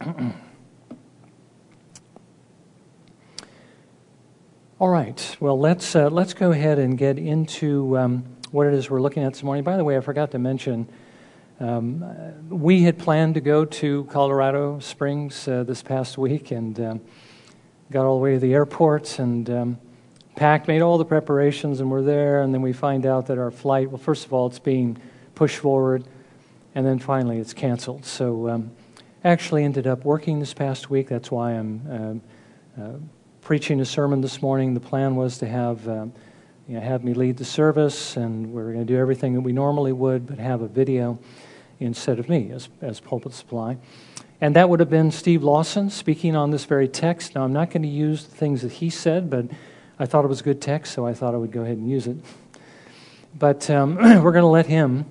All right. Well, let's go ahead and get into what it is we're looking at this morning. By the way, I forgot to mention we had planned to go to Colorado Springs this past week, and got all the way to the airport and packed, made all the preparations, and we're there. And then we find out that our flight, well, first of all, it's being pushed forward, and then finally it's canceled. So actually ended up working this past week. That's why I'm preaching a sermon this morning. The plan was to have me lead the service, and we're going to do everything that we normally would, but have a video instead of me as pulpit supply. And that would have been Steve Lawson speaking on this very text. Now, I'm not going to use the things that he said, but I thought it was a good text, so I thought I would go ahead and use it. But we're going to let him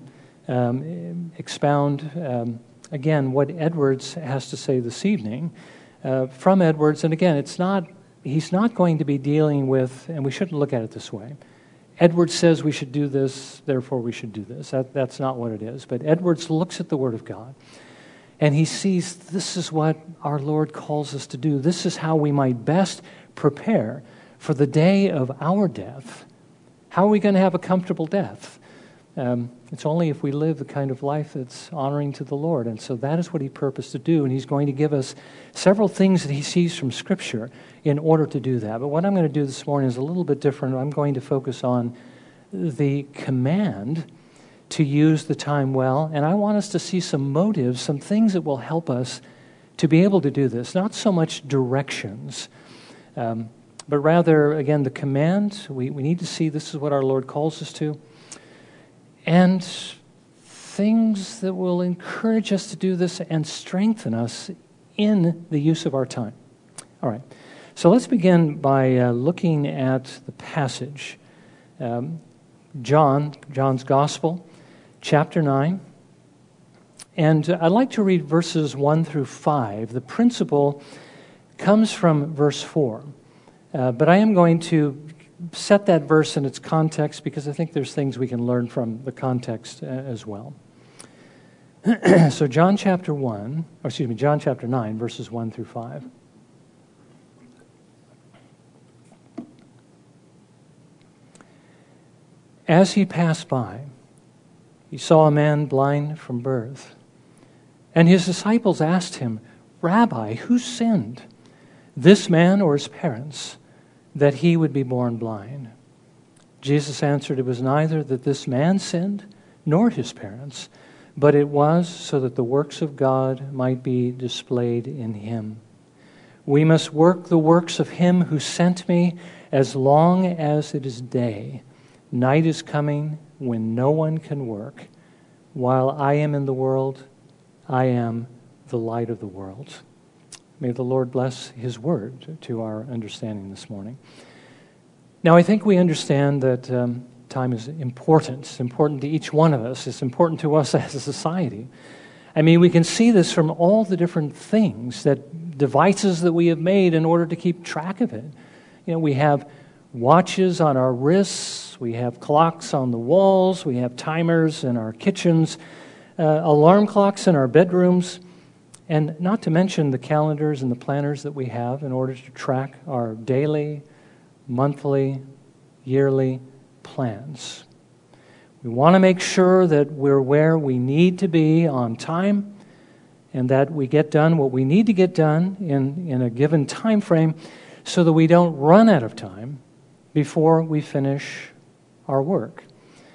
expound again what Edwards has to say this evening from Edwards. And again, he's not going to be dealing with, and we shouldn't look at it this way, Edwards says we should do this, therefore we should do this. That's not what it is. But Edwards looks at the Word of God, and he sees this is what our Lord calls us to do. This is how we might best prepare for the day of our death. How are we going to have a comfortable death? It's only if we live the kind of life that's honoring to the Lord. And so that is what he purposed to do. And he's going to give us several things that he sees from Scripture in order to do that. But what I'm going to do this morning is a little bit different. I'm going to focus on the command to use the time well. And I want us to see some motives, some things that will help us to be able to do this. Not so much directions, but rather, again, the command. We need to see this is what our Lord calls us to. And things that will encourage us to do this and strengthen us in the use of our time. All right. So let's begin by looking at the passage. John's Gospel, chapter 9. And I'd like to read verses 1 through 5. The principle comes from verse 4. But I am going to set that verse in its context because I think there's things we can learn from the context as well. So John chapter 9, verses 1 through 5. As he passed by, he saw a man blind from birth. And his disciples asked him, "Rabbi, who sinned, this man or his parents, that he would be born blind?" Jesus answered, "It was neither that this man sinned, nor his parents, but it was so that the works of God might be displayed in him. We must work the works of him who sent me as long as it is day. Night is coming when no one can work. While I am in the world, I am the light of the world." May the Lord bless his word to our understanding this morning. Now, I think we understand that time is important. It's important to each one of us. It's important to us as a society. I mean, we can see this from all the different devices that we have made in order to keep track of it. You know, we have watches on our wrists, we have clocks on the walls, we have timers in our kitchens, alarm clocks in our bedrooms, and not to mention the calendars and the planners that we have in order to track our daily, monthly, yearly plans. We want to make sure that we're where we need to be on time and that we get done what we need to get done in a given time frame so that we don't run out of time before we finish our work.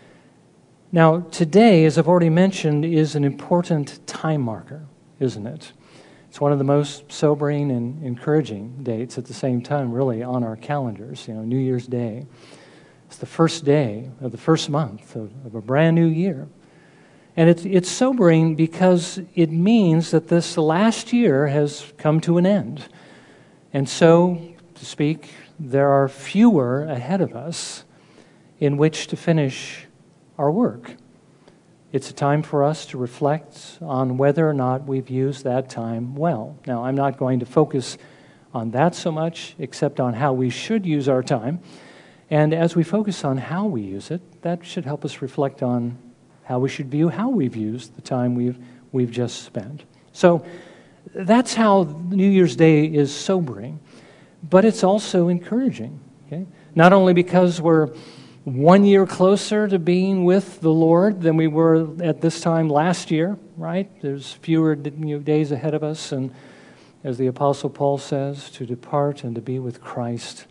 Now, today, as I've already mentioned, is an important time marker, isn't it? It's one of the most sobering and encouraging dates at the same time, really, on our calendars, New Year's Day. It's the first day of the first month of a brand new year. And it's sobering because it means that this last year has come to an end. And so, to speak, there are fewer ahead of us in which to finish our work. It's a time for us to reflect on whether or not we've used that time well. Now, I'm not going to focus on that so much, except on how we should use our time. And as we focus on how we use it, that should help us reflect on how we should view how we've used the time we've just spent. So, That's how New Year's Day is sobering, but it's also encouraging. Okay? Not only because we're 1 year closer to being with the Lord than we were at this time last year, right? There's fewer days ahead of us, and as the Apostle Paul says, to depart and to be with Christ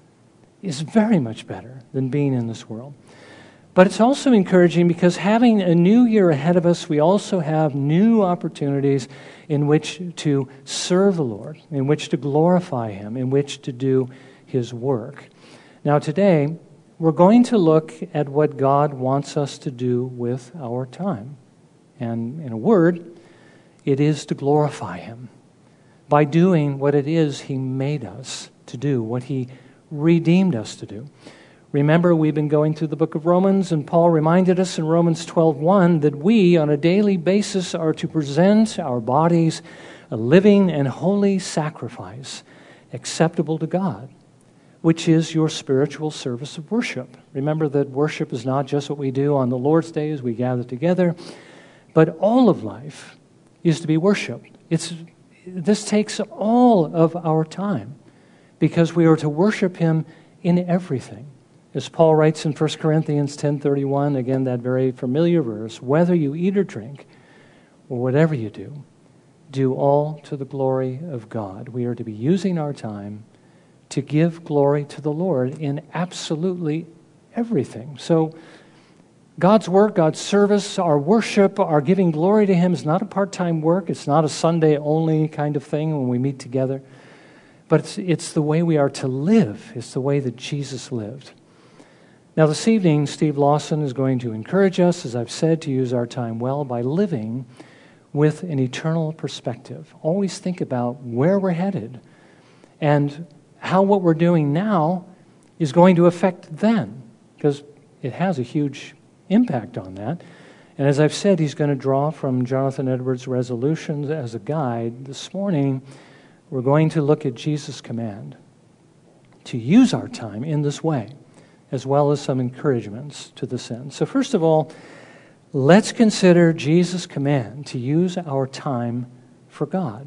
is very much better than being in this world. But it's also encouraging because having a new year ahead of us, we also have new opportunities in which to serve the Lord, in which to glorify Him, in which to do His work. Now today, we're going to look at what God wants us to do with our time. And in a word, it is to glorify Him by doing what it is He made us to do, what He redeemed us to do. Remember, we've been going through the book of Romans, and Paul reminded us in Romans 12:1 that we, on a daily basis, are to present our bodies a living and holy sacrifice, acceptable to God, which is your spiritual service of worship. Remember that worship is not just what we do on the Lord's Day as we gather together, but all of life is to be worshiped. This takes all of our time because we are to worship Him in everything. As Paul writes in 1 Corinthians 10:31, again, that very familiar verse, whether you eat or drink or whatever you do all to the glory of God. We are to be using our time to give glory to the Lord in absolutely everything. So God's work, God's service, our worship, our giving glory to Him is not a part-time work. It's not a Sunday-only kind of thing when we meet together. But it's the way we are to live. It's the way that Jesus lived. Now this evening, Steve Lawson is going to encourage us, as I've said, to use our time well by living with an eternal perspective. Always think about where we're headed and how what we're doing now is going to affect then, because it has a huge impact on that. And as I've said, he's going to draw from Jonathan Edwards' resolutions as a guide. This morning, we're going to look at Jesus' command to use our time in this way, as well as some encouragements to this end. So first of all, let's consider Jesus' command to use our time for God.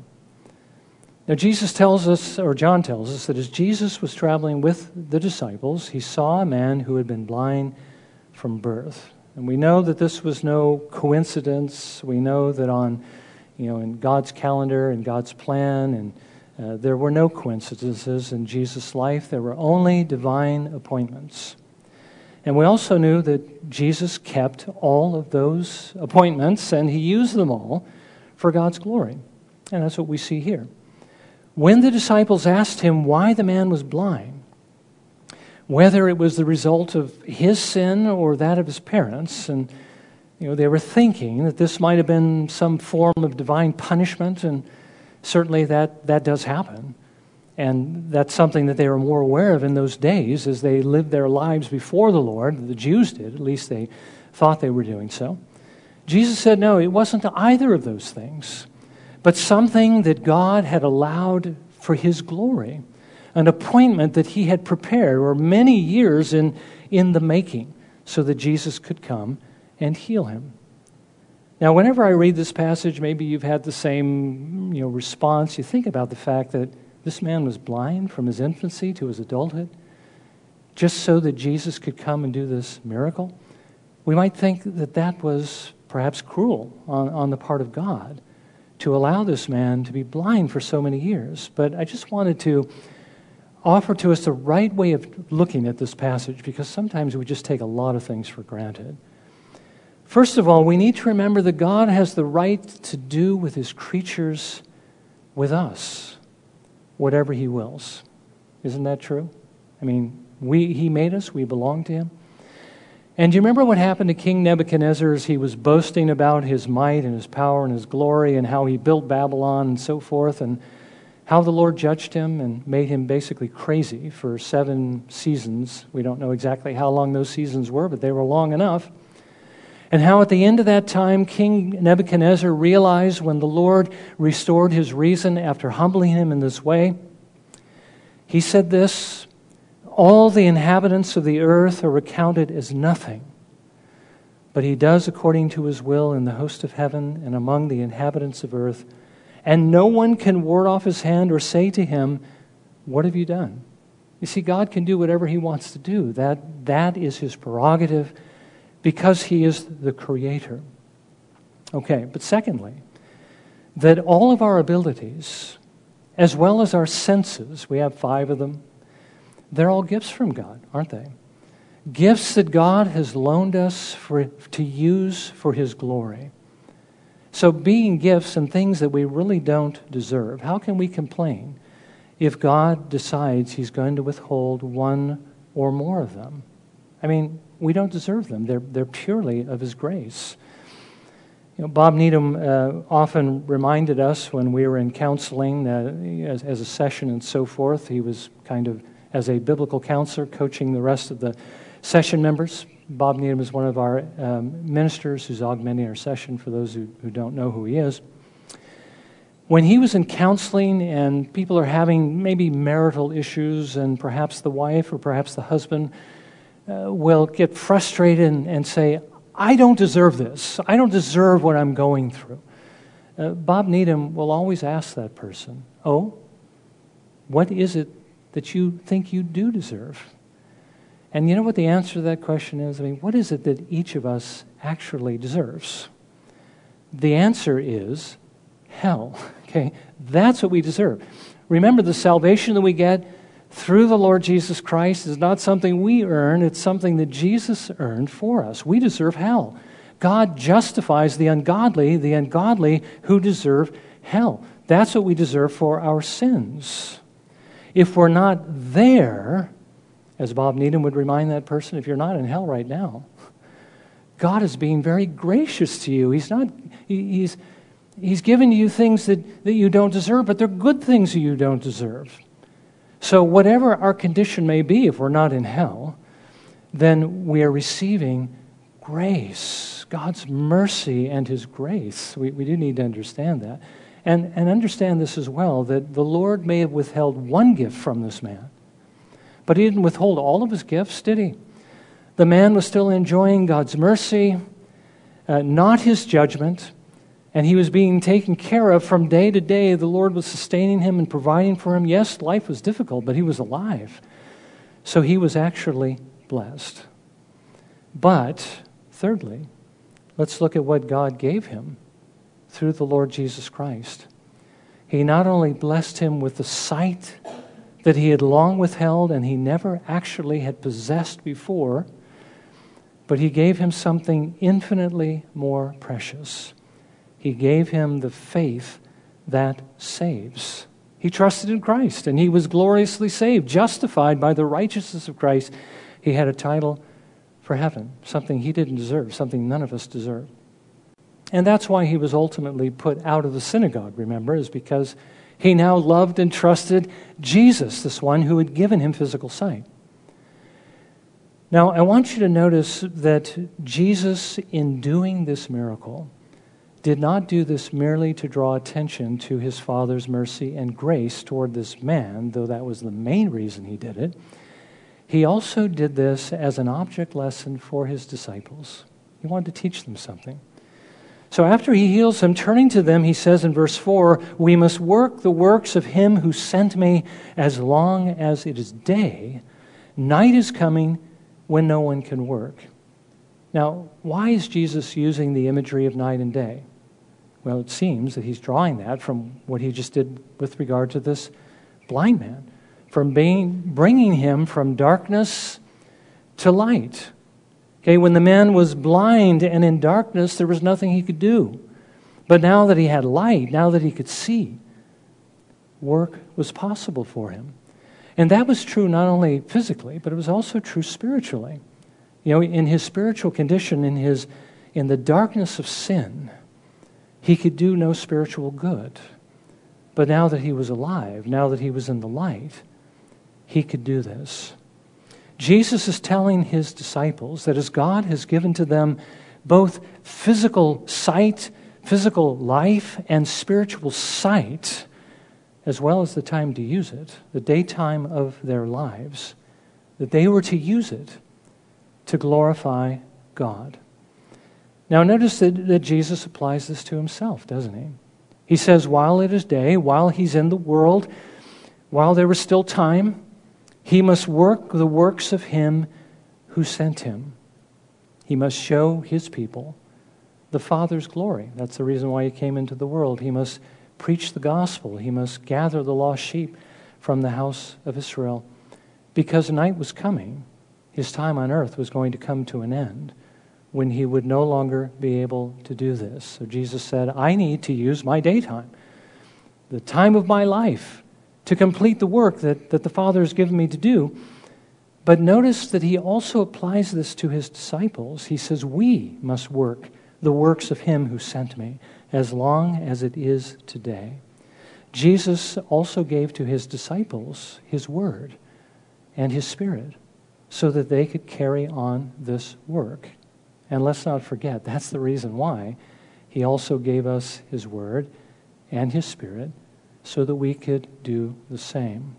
Now Jesus tells us, or John tells us, that as Jesus was traveling with the disciples, he saw a man who had been blind from birth. And we know that this was no coincidence. We know that in God's calendar and God's plan, and there were no coincidences in Jesus' life. There were only divine appointments. And we also knew that Jesus kept all of those appointments, and He used them all for God's glory. And that's what we see here. When the disciples asked Him why the man was blind, whether it was the result of his sin or that of his parents, and they were thinking that this might have been some form of divine punishment, and certainly that does happen. And that's something that they were more aware of in those days as they lived their lives before the Lord. The Jews did, at least they thought they were doing so. Jesus said, no, it wasn't either of those things, but something that God had allowed for His glory, an appointment that He had prepared, or many years in the making, so that Jesus could come and heal him. Now, whenever I read this passage, maybe you've had the same response. You think about the fact that this man was blind from his infancy to his adulthood, just so that Jesus could come and do this miracle. We might think that was perhaps cruel on the part of God to allow this man to be blind for so many years. But I just wanted to offer to us the right way of looking at this passage, because sometimes we just take a lot of things for granted. First of all, we need to remember that God has the right to do with His creatures, with us, whatever He wills. Isn't that true? I mean, He made us, we belong to Him. And do you remember what happened to King Nebuchadnezzar as he was boasting about his might and his power and his glory and how he built Babylon and so forth, and how the Lord judged him and made him basically crazy for 7 seasons. We don't know exactly how long those seasons were, but they were long enough. And how at the end of that time, King Nebuchadnezzar realized when the Lord restored his reason after humbling him in this way, he said this, all the inhabitants of the earth are accounted as nothing, but He does according to His will in the host of heaven and among the inhabitants of earth, and no one can ward off his hand or say to him, "What have you done?" You see, God can do whatever he wants to do. That is his prerogative because he is the creator. Okay, but secondly, that all of our abilities, as well as our senses, we have 5 of them, they're all gifts from God, aren't they? Gifts that God has loaned us to use for his glory. So being gifts and things that we really don't deserve, how can we complain if God decides he's going to withhold one or more of them? I mean, we don't deserve them. They're purely of his grace. Bob Needham often reminded us when we were in counseling as a session and so forth. He was kind of, as a biblical counselor, coaching the rest of the session members. Bob Needham is one of our ministers who's augmenting our session, for those who don't know who he is. When he was in counseling and people are having maybe marital issues, and perhaps the wife or perhaps the husband will get frustrated and say, "I don't deserve this. I don't deserve what I'm going through." Bob Needham will always ask that person, "Oh, what is it that you think you do deserve?" And you know what the answer to that question is? I mean, what is it that each of us actually deserves? The answer is hell. Okay, that's what we deserve. Remember, the salvation that we get through the Lord Jesus Christ is not something we earn, it's something that Jesus earned for us. We deserve hell. God justifies the ungodly who deserve hell. That's what we deserve for our sins. If we're not there, as Bob Needham would remind that person, if you're not in hell right now, God is being very gracious to you. He's given you things that you don't deserve, but they're good things that you don't deserve. So whatever our condition may be, if we're not in hell, then we are receiving grace, God's mercy and his grace. We do need to understand that. And understand this as well, that the Lord may have withheld one gift from this man, but he didn't withhold all of his gifts, did he? The man was still enjoying God's mercy, not his judgment, and he was being taken care of from day to day. The Lord was sustaining him and providing for him. Yes, life was difficult, but he was alive. So he was actually blessed. But, thirdly, let's look at what God gave him through the Lord Jesus Christ. He not only blessed him with the sight that he had long withheld and he never actually had possessed before, but he gave him something infinitely more precious. He gave him the faith that saves. He trusted in Christ, and he was gloriously saved, justified by the righteousness of Christ. He had a title for heaven, something he didn't deserve, something none of us deserve. And that's why he was ultimately put out of the synagogue, remember, is because he now loved and trusted Jesus, this one who had given him physical sight. Now, I want you to notice that Jesus, in doing this miracle, did not do this merely to draw attention to his Father's mercy and grace toward this man, though that was the main reason he did it. He also did this as an object lesson for his disciples. He wanted to teach them something. So after he heals them, turning to them, he says in verse 4, "We must work the works of him who sent me as long as it is day. Night is coming when no one can work." Now, why is Jesus using the imagery of night and day? Well, it seems that he's drawing that from what he just did with regard to this blind man, from bringing him from darkness to light. Okay, when the man was blind and in darkness, there was nothing he could do. But now that he had light, now that he could see, work was possible for him. And that was true not only physically, but it was also true spiritually. You know, in his spiritual condition, in the darkness of sin, he could do no spiritual good. But now that he was alive, now that he was in the light, he could do this. Jesus is telling his disciples that as God has given to them both physical sight, physical life, and spiritual sight, as well as the time to use it, the daytime of their lives, that they were to use it to glorify God. Now notice that Jesus applies this to himself, doesn't he? He says, while it is day, while he's in the world, while there is still time, he must work the works of him who sent him. He must show his people the Father's glory. That's the reason why he came into the world. He must preach the gospel. He must gather the lost sheep from the house of Israel. Because night was coming. His time on earth was going to come to an end when he would no longer be able to do this. So Jesus said, I need to use my daytime, the time of my life, to complete the work that the Father has given me to do. But notice that he also applies this to his disciples. He says, we must work the works of him who sent me, as long as it is today. Jesus also gave to his disciples his word and his Spirit so that they could carry on this work. And let's not forget, that's the reason why he also gave us his word and his Spirit so that we could do the same.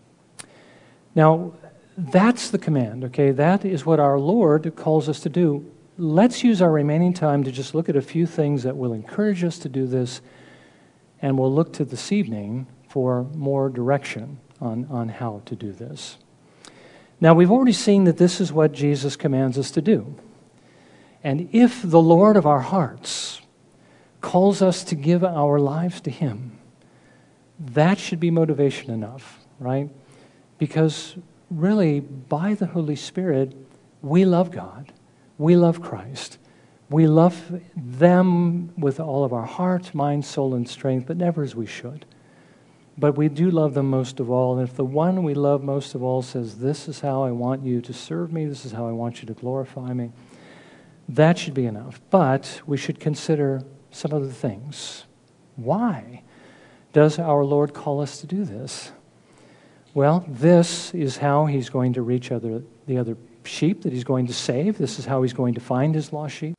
Now, that's the command, okay? That is what our Lord calls us to do. Let's use our remaining time to just look at a few things that will encourage us to do this, and we'll look to this evening for more direction on how to do this. Now, we've already seen that this is what Jesus commands us to do. And if the Lord of our hearts calls us to give our lives to him, that should be motivation enough, right? Because really, by the Holy Spirit, we love God. We love Christ. We love them with all of our heart, mind, soul, and strength, but never as we should. But we do love them most of all. And if the one we love most of all says, this is how I want you to serve me, this is how I want you to glorify me, that should be enough. But we should consider some other things. Why does our Lord call us to do this? Well, this is how he's going to reach the other sheep that he's going to save. This is how he's going to find his lost sheep.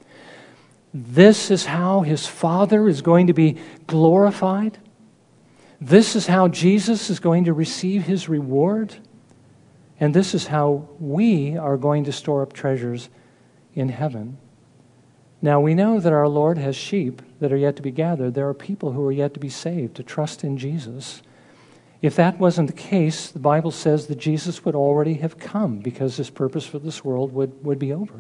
This is how his Father is going to be glorified. This is how Jesus is going to receive his reward. And this is how we are going to store up treasures in heaven. Now, we know that our Lord has sheep that are yet to be gathered. There are people who are yet to be saved, to trust in Jesus. If that wasn't the case, the Bible says that Jesus would already have come because his purpose for this world would be over.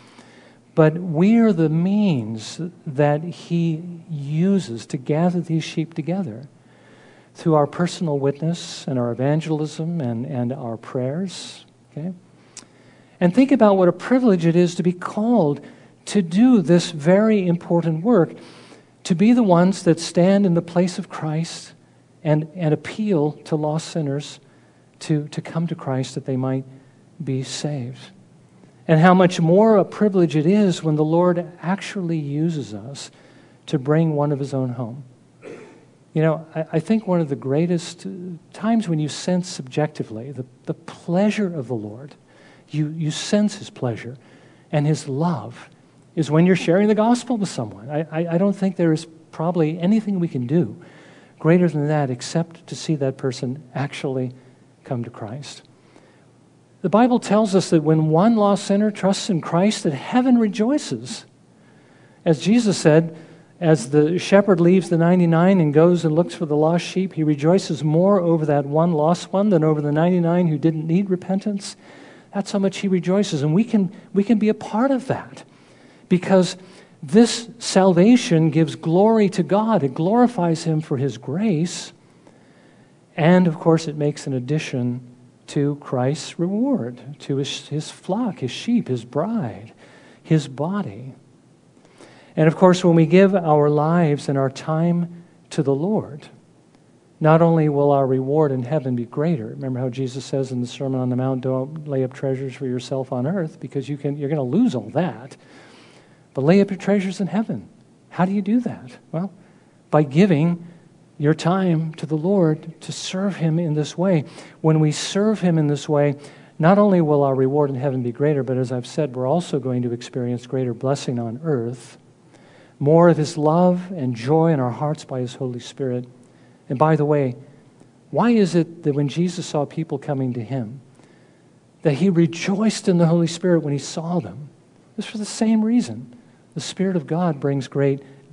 But we are the means that he uses to gather these sheep together through our personal witness and our evangelism and our prayers. Okay? And think about what a privilege it is to be called to do this very important work, to be the ones that stand in the place of Christ and appeal to lost sinners to come to Christ that they might be saved. And how much more a privilege it is when the Lord actually uses us to bring one of his own home. You know, I think one of the greatest times when you sense subjectively the pleasure of the Lord, you sense his pleasure and his love, is when you're sharing the gospel with someone. I don't think there is probably anything we can do greater than that except to see that person actually come to Christ. The Bible tells us that when one lost sinner trusts in Christ, that heaven rejoices. As Jesus said, as the shepherd leaves the 99 and goes and looks for the lost sheep, he rejoices more over that one lost one than over the 99 who didn't need repentance. That's how much he rejoices. And we can be a part of that because this salvation gives glory to God. It glorifies him for his grace. And, of course, it makes an addition to Christ's reward, to his flock, his sheep, his bride, his body. And, of course, when we give our lives and our time to the Lord, not only will our reward in heaven be greater. Remember how Jesus says in the Sermon on the Mount, don't lay up treasures for yourself on earth because you're going to lose all that. But lay up your treasures in heaven. How do you do that? Well, by giving your time to the Lord to serve him in this way. When we serve him in this way, not only will our reward in heaven be greater, but as I've said, we're also going to experience greater blessing on earth, more of his love and joy in our hearts by his Holy Spirit. And by the way, why is it that when Jesus saw people coming to him, that he rejoiced in the Holy Spirit when he saw them? It's for the same reason. The Spirit of God brings great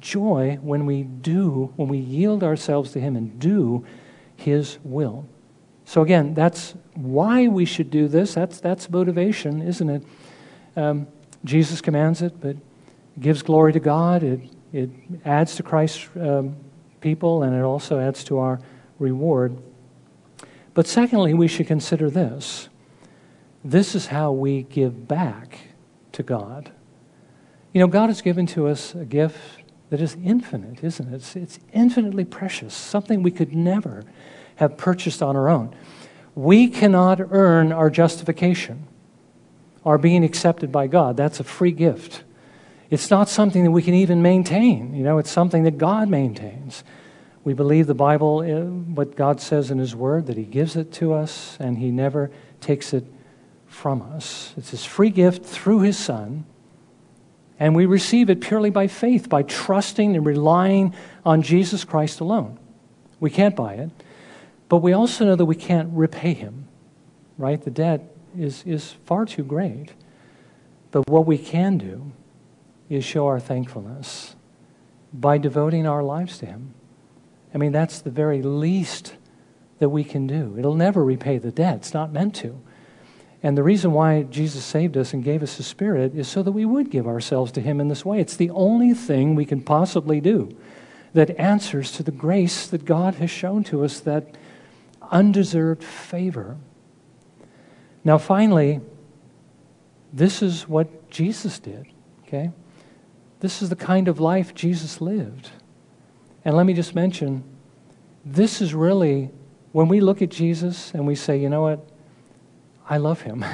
joy when we yield ourselves to Him and do His will. So again, that's why we should do this. That's motivation, isn't it? Jesus commands it, but it gives glory to God. It adds to Christ's people, and it also adds to our reward. But secondly, we should consider this. This is how we give back to God. You know, God has given to us a gift that is infinite, isn't it? It's infinitely precious, something we could never have purchased on our own. We cannot earn our justification, our being accepted by God. That's a free gift. It's not something that we can even maintain. You know, it's something that God maintains. We believe the Bible, what God says in His Word, that He gives it to us and He never takes it from us. It's His free gift through His Son, and we receive it purely by faith, by trusting and relying on Jesus Christ alone. We can't buy it, but we also know that we can't repay Him, right? The debt is far too great. But what we can do is show our thankfulness by devoting our lives to Him. I mean, that's the very least that we can do. It'll never repay the debt. It's not meant to. And the reason why Jesus saved us and gave us His Spirit is so that we would give ourselves to Him in this way. It's the only thing we can possibly do that answers to the grace that God has shown to us, that undeserved favor. Now, finally, this is what Jesus did, okay? This is the kind of life Jesus lived. And let me just mention, this is really, when we look at Jesus and we say, you know what, I love Him.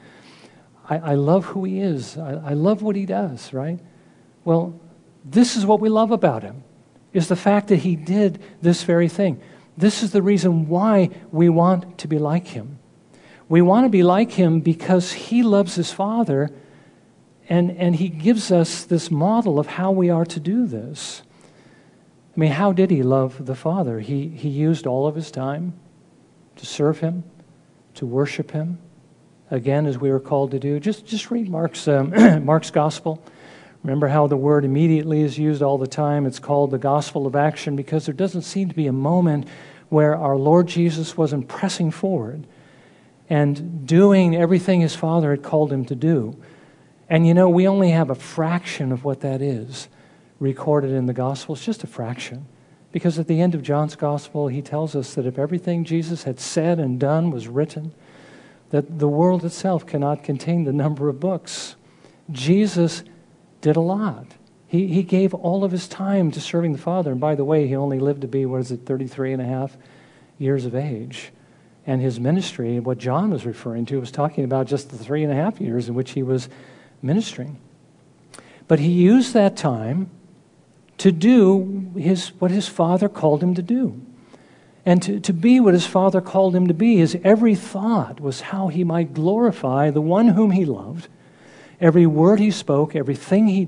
I love who He is. I love what He does, right? Well, this is what we love about Him, is the fact that He did this very thing. This is the reason why we want to be like Him. We want to be like Him because He loves His Father, and He gives us this model of how we are to do this. I mean, how did He love the Father? He used all of His time to serve Him, to worship Him, again, as we were called to do. Just read Mark's Gospel. Remember how the word immediately is used all the time. It's called the gospel of action because there doesn't seem to be a moment where our Lord Jesus wasn't pressing forward and doing everything His Father had called Him to do. And you know, we only have a fraction of what that is recorded in the Gospels, just a fraction. Because at the end of John's Gospel, he tells us that if everything Jesus had said and done was written, that the world itself cannot contain the number of books. Jesus did a lot. He gave all of His time to serving the Father. And by the way, He only lived to be, 33 and a half years of age. And His ministry, what John was referring to, was talking about just the 3.5 years in which He was ministering. But He used that time to do what His Father called Him to do. And to be what His Father called Him to be. His every thought was how He might glorify the one whom He loved. Every word He spoke, everything He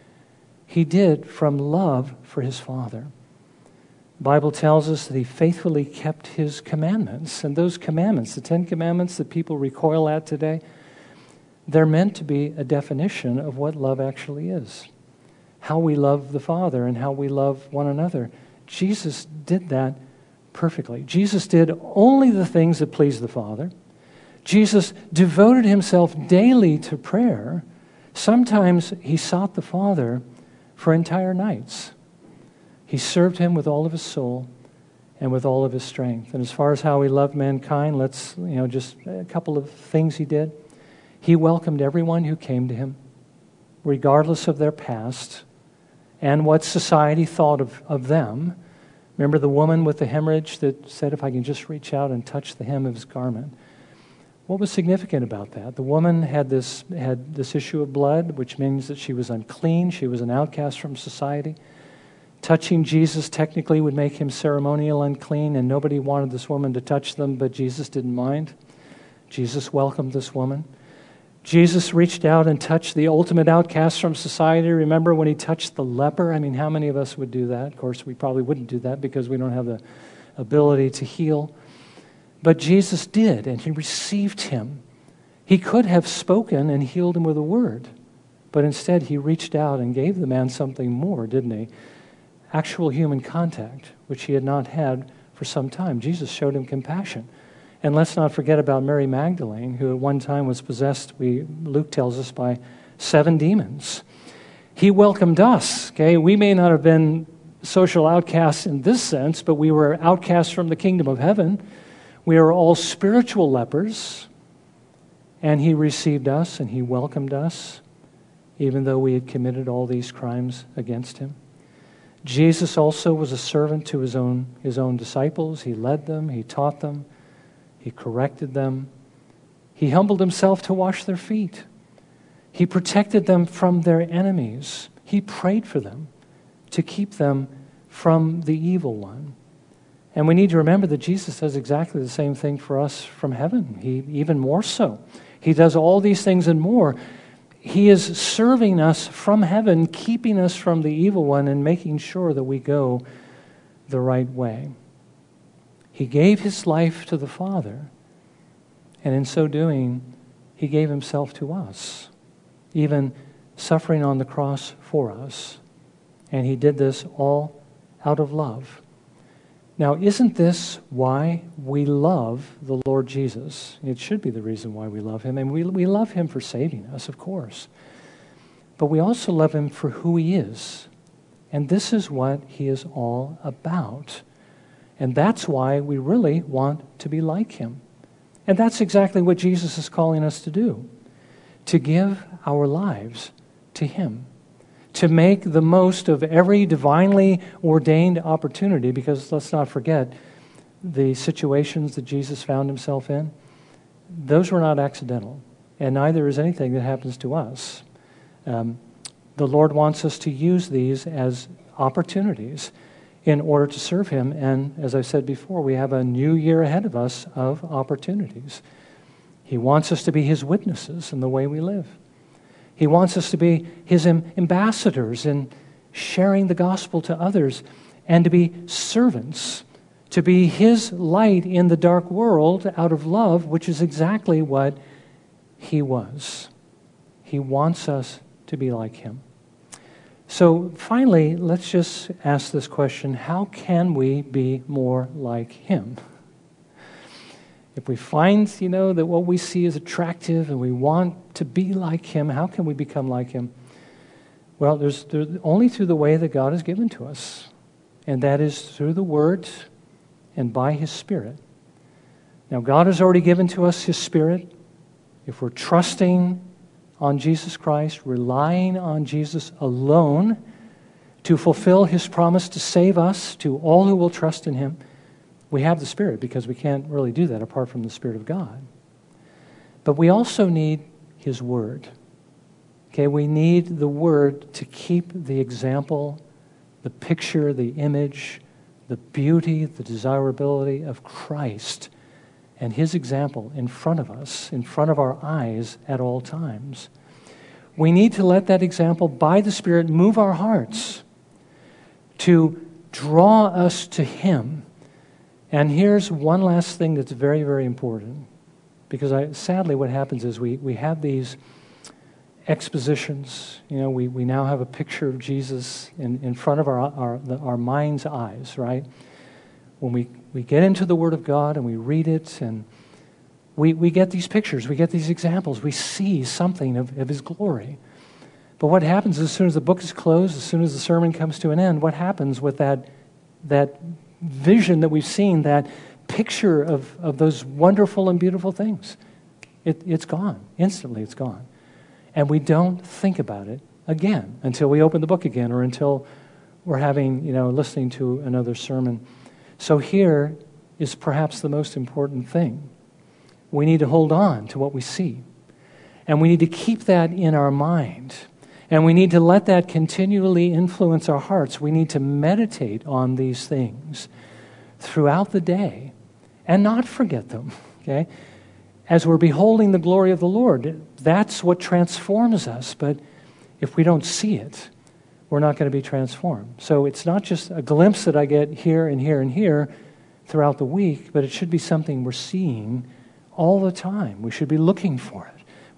did from love for His Father. The Bible tells us that He faithfully kept His commandments. And those commandments, the 10 commandments that people recoil at today, they're meant to be a definition of what love actually is. How we love the Father and how we love one another. Jesus did that perfectly. Jesus did only the things that pleased the Father. Jesus devoted Himself daily to prayer. Sometimes He sought the Father for entire nights. He served Him with all of His soul and with all of His strength. And as far as how He loved mankind, let's, just a couple of things He did. He welcomed everyone who came to Him, regardless of their past and what society thought of them. Remember the woman with the hemorrhage that said, if I can just reach out and touch the hem of His garment. What was significant about that? The woman had this issue of blood, which means that she was unclean. She was an outcast from society. Touching Jesus technically would make him ceremonial unclean, and nobody wanted this woman to touch them, but Jesus didn't mind. Jesus welcomed this woman. Jesus reached out and touched the ultimate outcast from society. Remember when He touched the leper? I mean, how many of us would do that? Of course, we probably wouldn't do that because we don't have the ability to heal. But Jesus did, and He received him. He could have spoken and healed him with a word, But instead, he reached out and gave the man something more, didn't he? Actual human contact, which he had not had for some time. Jesus showed him compassion. And let's not forget about Mary Magdalene, who at one time was possessed, Luke tells us, by 7 demons. He welcomed us, okay? We may not have been social outcasts in this sense, but we were outcasts from the kingdom of heaven. We are all spiritual lepers, and he received us and he welcomed us, even though we had committed all these crimes against him. Jesus also was a servant to his own disciples. He led them, he taught them, he corrected them. He humbled himself to wash their feet. He protected them from their enemies. He prayed for them to keep them from the evil one. And we need to remember that Jesus does exactly the same thing for us from heaven. He even more so. He does all these things and more. He is serving us from heaven, keeping us from the evil one and making sure that we go the right way. He gave his life to the Father, and in so doing, he gave himself to us, even suffering on the cross for us. And he did this all out of love. Now, isn't this why we love the Lord Jesus? It should be the reason why we love him. And we love him for saving us, of course. But we also love him for who he is. And this is what he is all about. And that's why we really want to be like him. And that's exactly what Jesus is calling us to do. To give our lives to him. To make the most of every divinely ordained opportunity, because let's not forget the situations that Jesus found himself in. Those were not accidental, and neither is anything that happens to us. The Lord wants us to use these as opportunities in order to serve him, and as I said before, we have a new year ahead of us of opportunities. He wants us to be his witnesses in the way we live. He wants us to be his ambassadors in sharing the gospel to others and to be servants, to be his light in the dark world out of love, which is exactly what he was. He wants us to be like him. So finally, let's just ask this question: how can we be more like him? If we find, that what we see is attractive and we want to be like him, how can we become like him? Well, there's only through the way that God has given to us, and that is through the Word and by his Spirit. Now, God has already given to us his Spirit. If we're trusting on Jesus Christ, relying on Jesus alone to fulfill his promise to save us, to all who will trust in him, we have the Spirit, because we can't really do that apart from the Spirit of God. But we also need his Word. Okay, we need the Word to keep the example, the picture, the image, the beauty, the desirability of Christ and his example in front of us, in front of our eyes at all times. We need to let that example by the Spirit move our hearts to draw us to him. And here's one last thing that's very, very important. Because sadly what happens is we have these expositions. We now have a picture of Jesus in front of our mind's eyes, right? When we get into the Word of God and we read it, and we get these pictures, we get these examples, we see something of his glory. But what happens as soon as the book is closed, as soon as the sermon comes to an end, what happens with that vision that we've seen, that picture of those wonderful and beautiful things? It's gone. Instantly it's gone. And we don't think about it again until we open the book again, or until we're listening to another sermon. So here is perhaps the most important thing. We need to hold on to what we see. And we need to keep that in our mind. And we need to let that continually influence our hearts. We need to meditate on these things throughout the day and not forget them, okay? As we're beholding the glory of the Lord, that's what transforms us. But if we don't see it, we're not going to be transformed. So it's not just a glimpse that I get here and here and here throughout the week, but it should be something we're seeing all the time. We should be looking for it.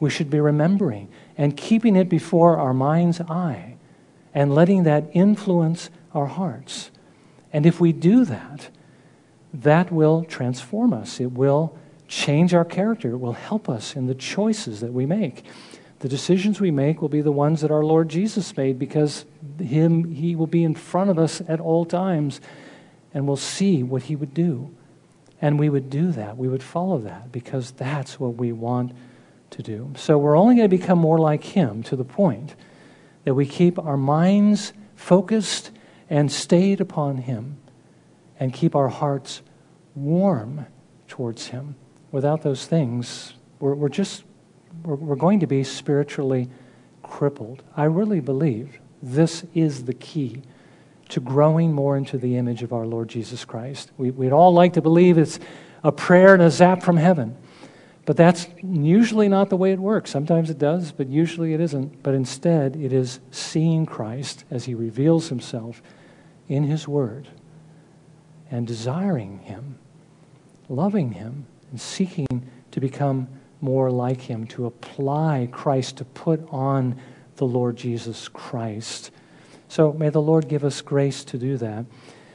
we should be remembering and keeping it before our mind's eye and letting that influence our hearts. And if we do that, that will transform us. It will change our character. It will help us in the choices that we make. The decisions we make will be the ones that our Lord Jesus made, because He will be in front of us at all times, and we'll see what He would do. And we would do that. We would follow that, because that's what we want to do. So we're only going to become more like Him to the point that we keep our minds focused and stayed upon Him and keep our hearts warm towards Him. Without those things, we're going to be spiritually crippled. I really believe this is the key to growing more into the image of our Lord Jesus Christ. We'd all like to believe it's a prayer and a zap from heaven, but that's usually not the way it works. Sometimes it does, but usually it isn't. But instead, it is seeing Christ as He reveals Himself in His Word and desiring Him, loving Him, and seeking to become more like Him, to apply Christ, to put on the Lord Jesus Christ. So may the Lord give us grace to do that.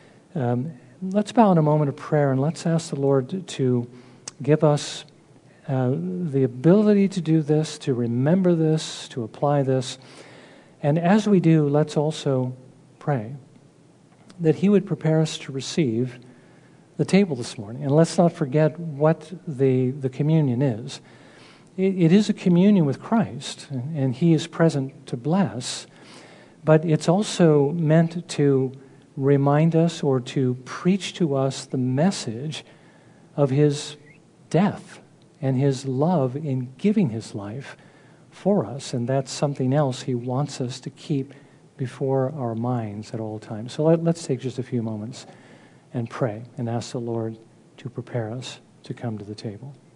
Let's bow in a moment of prayer, and let's ask the Lord to give us the ability to do this, to remember this, to apply this. And as we do, let's also pray that He would prepare us to receive the table this morning. And let's not forget what the communion is. It is a communion with Christ, and He is present to bless, but it's also meant to remind us or to preach to us the message of His death and His love in giving His life for us. And that's something else He wants us to keep before our minds at all times. So let's take just a few moments and pray and ask the Lord to prepare us to come to the table.